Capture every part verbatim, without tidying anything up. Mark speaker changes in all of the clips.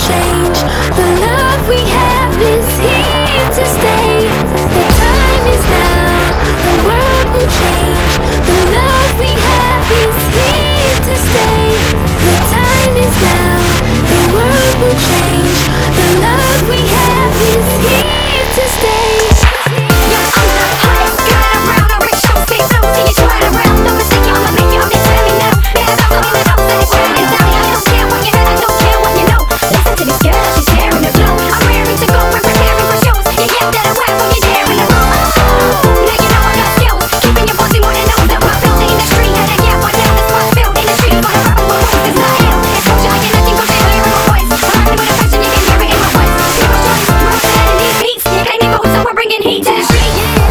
Speaker 1: change. The love we have is here to stay. The time is now, the world will change. The love we have is here to stay. The time is now, the world will change. The love we have is here to stay.
Speaker 2: Bringing heat to the street, yeah.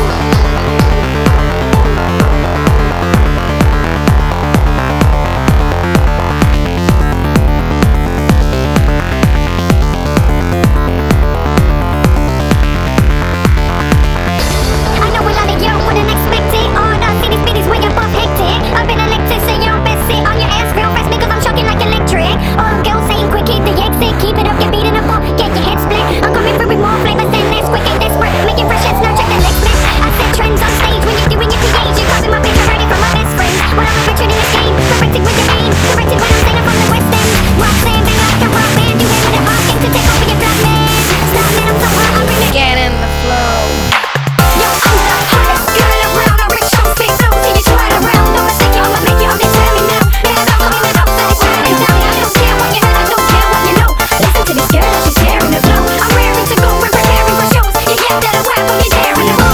Speaker 2: I know a lot of y'all wouldn't expect it. All the cities, cities where you're both hectic. I've been elected, so you don't best sit on your ass real fast because I'm shocking like electric. All them girls saying quick, hit the exit. Keep it up, you're beating up on, get your head split. I'm coming through with more flavors than this. Quick and desperate, making fresh as no check the legs miss. I set trends on stage when you're doing your P As. You're copying my picture, heard it from my best friends. What I'm a picture in this game, perfected with your aim. Corrected when I'm saying I'm from the West End. Roxanne, been like a rock band. You ain't with a boss game to take over your block, man. Stop, man, I'm so hot, I'm really
Speaker 3: Get in the flow.
Speaker 2: Yo, I'm the hottest girl around. I rich, so fit, so see you slide around. Don't mistake you, I'ma make you, I'ma turn me now. Hands up, hold it up, so they shine it down. I don't care what you heard, I don't care what you know. Listen to this girl, she's sharing the flow. I'm raring to go, we're preparing for shows. You get that whack when you're tearing the flow.